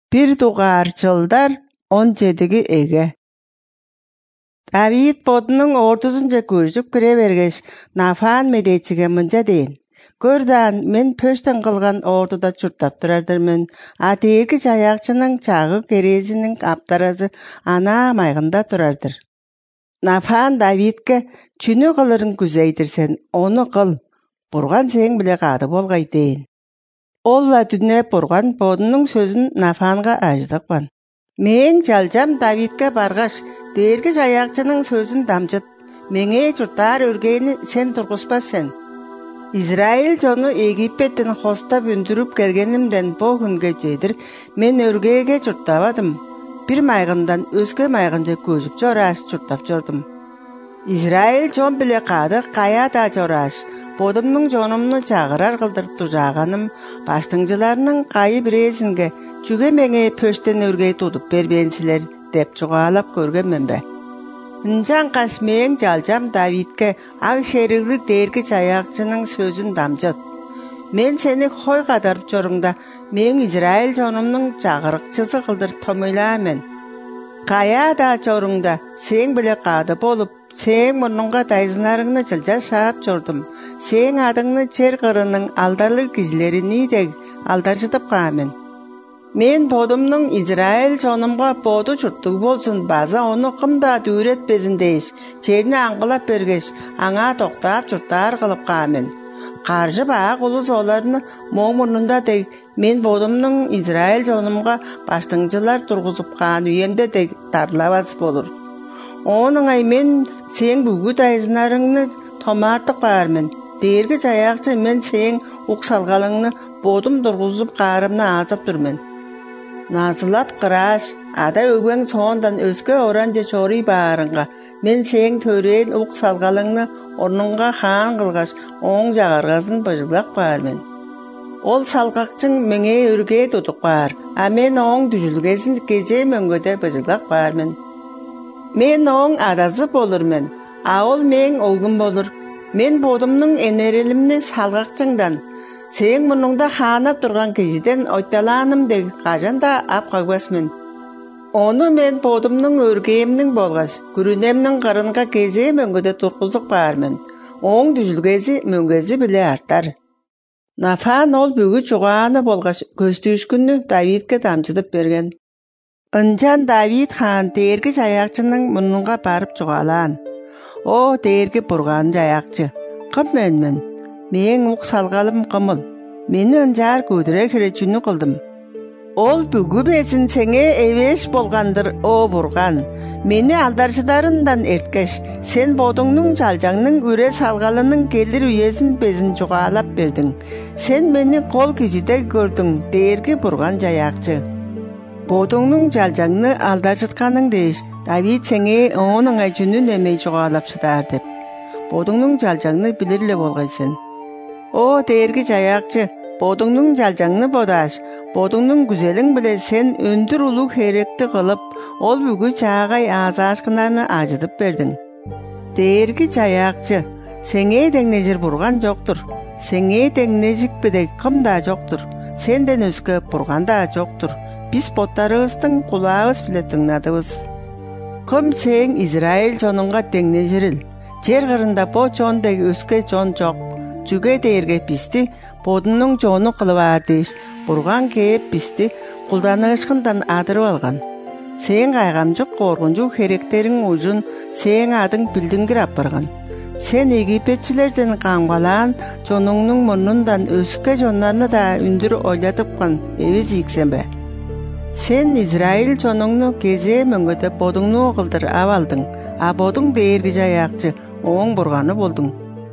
Bir dugar жылдар 17-ге эге. Давид бодунун ортосунча көзүп кире бергеш, Нафан медечиге мынча дейин. Көрдан мен пөштөн кылган ортодо чуртап турардырмын. Атеги жаякчынын чагы керезинин аптаразы ана майгында турардыр. Нафан Давидке чүнү кылырын күзейдирсен, ону кыл. Бурган сең биле кады болгай дейин. Олла түнеп бурган бодунун сөзүн Нафанга аждыкпан. Мен жалжам Давидке баргаш, дерги жаякчынын сөзүн дамжыт. Меңе журттар өргейни сен тургузбасын. Израиль жону Египеттен хостап үндүрүп келгенимден бо күнгө жедир мен өргейге журттабадым. Bir майгындан өзгө майгынча көзүп жораш журттап жордум. Израиль жон биле кады кая да жораш. Бодумнун жонумну чагырар кылдыр тужаганым, баштыңжыларынын кайы бирезинге жүге меңе пөштен өргей тудуп бербенсилер деп чугаалап көргөнмүн бе. Ынжан каш мен жалжам Давидке ак шериглик дерги жаякчынын сөзүн дамжыт. Мен сени хой кадарып жоруңда, мен Израиль жонумнун чагырыкчысы кылдыр томуйлаамын. Кая да жоруңда сең биле кады болуп, сең мурнунга дайзынарыңны жылжа шаап жордум. Сең адыңны жер кырынын алдарлы кижилерини дег алдаржытып каамын. Мен бодумнун Израиль жонумга боду журттугу болсун, база ону кымда дүүретпесин дейиш, жерини аңгылап бергеш, аңа токтап журттар кылып каамын. Каржы баак улус оларны моң мурнунда дег, мен бодумнун Израиль жонумга баштыңжылар тургузуп каан үйемде дег тарлабас болур. Онуңай мен сең бүгү дайзынарыңны томартып бармын. Дерги жаякчы мен сең уксалгалыңны бодум тургузуп каарымны азап турмун. Назылап кыраш, ада өгөң соондан өзгө оранжа чорый баарынга, мен сең төрөөн уксалгалыңны орнунга хаан кылгаш, оң жагаргасын быжылак бармын. Ол салгакчың меңе өргө тутук бар, а мен оң дүжүлгесин кеже мөңгөдө быжылак бармын. Мен оң адазы болурмун, а ол мен огун болур. Мен бодумнун энерилимни салгакчыңдан, сең мунуңда хаанап турган кежиден ойталааным дег кажанда ап кагбасмын. Ону мен бодумнун өргейимнин болгаш, күрүнемнин кырынга кезе мөңгөдө тургузуп бармын. Оң дүжүлгези мөңгөзү биле артар. Нафан ол бүгү чугааны болгаш көздүүшкүнү Давидке дамжытып берген. Ынжан Давид хаан дерги жаякчынын мунунга барып чугаалаан. О, дерги бурган жаякчы, кым менмин? Мен ук салгалым кымыл. Мени ынжаар көдүрөр херечүнү кылдым. Ол бүгү безин сеңе эвеш болгандыр, о бурган. Мени алдарчыдарындан эрткеш, сен бодуңнун жалжаңнын үре салгалынын келир үйесин безин чугаалап бердиң. Сен мени кол кижиде көрдүң, дерги бурган жаякчы. Бодуңнун жалжаңны алдарчытканың дейиш, Давид сеңе онуңай жүнүн эмей чугаалап шыдар деп. Бодуңнун жалжаңны билирле болгайсың. О, дерги жаякчы, бодуңнун жалжаңны бодаш, бодуңнун güzelиң биле сен өндүр улуг херекти кылып, ол бүгү чаагай азашкынаны ажытып бердиң. Дерги жаякчы, сеңе деңнежир бурган жоктур. Сеңе деңнежик бидек кымда жоктур. Сенден өзгө бурган да жоктур. Биз боттарыбыздын кулаагыбыз биле тыңнадыбыз. Кым сең Израиль жонунга деңнежирил. Жер кырында бо жон деги өзгө жон жок. Жүгө дээрге бизди бодунун жону кылып аар дейиш. Бурган кээп бизди кулданышкындан адырып алган. Сең кайгамжык коргунчу херектериң ужун сең адың билдиңгир ап барган. Сен египетчилерден камгалаан жонуңнун мурнундан өзгө жонлорну да үндүр ойлотупкан эбиз ийиксенбе. Сен Израиль жонуңну кезе мөңгөдө бодуңну кылдыр абалдың, а бодуң дерги жаякчы, оң бурганы болдуң.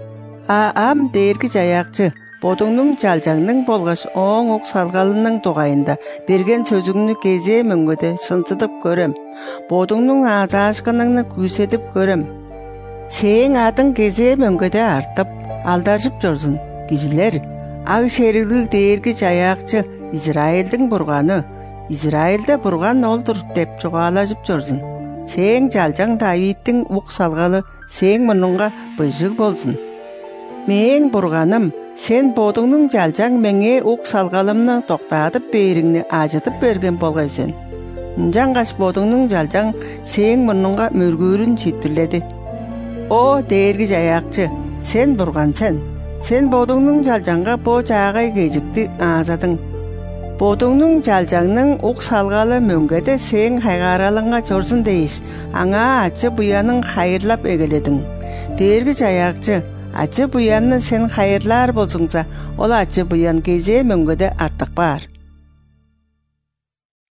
Ам дерги жаякчы, бодуңнун жалжаңның болгаш оң ук салгалынын тугайында берген сөзүңнү кезе мөңгөдө сынсытып көрөм. Бодуңнун азаашкыныңны күсетип көрөм. Сең адың кезе мөңгөдө артып, алдаржып жорсун. Кижилер, ак шериглик дерги жаякчы, Израилдин бурганы, Израилде бурган олдур деп чугаалашып жорсун. Сең жалжаң Давидтин ук салгалы сең мунунга быжык болсун. Мен бурганым, Sen boduňnyň jaljaň meňe ok salgalymny toktadyp beriňni ajytyp bergen bolgaýsyn. Jangaş boduňnyň jaljaň seň murnuňga mürgürün çitpilledi. O dergi jaýakçy, sen burgansen. Sen boduňnyň jaljaňga bo jagay gejikdi azadyň. Boduňnyň jaljaňnyň ok salgaly möňgede seň haýgaralyňga jorsun deýiş. Aňa açy buyanyň haýyrlap egelediň. Dergi jaýakçy, açy buyanny sen haýyrlar bolsuňsa, ol açy buyan geze möňgede artyk bar.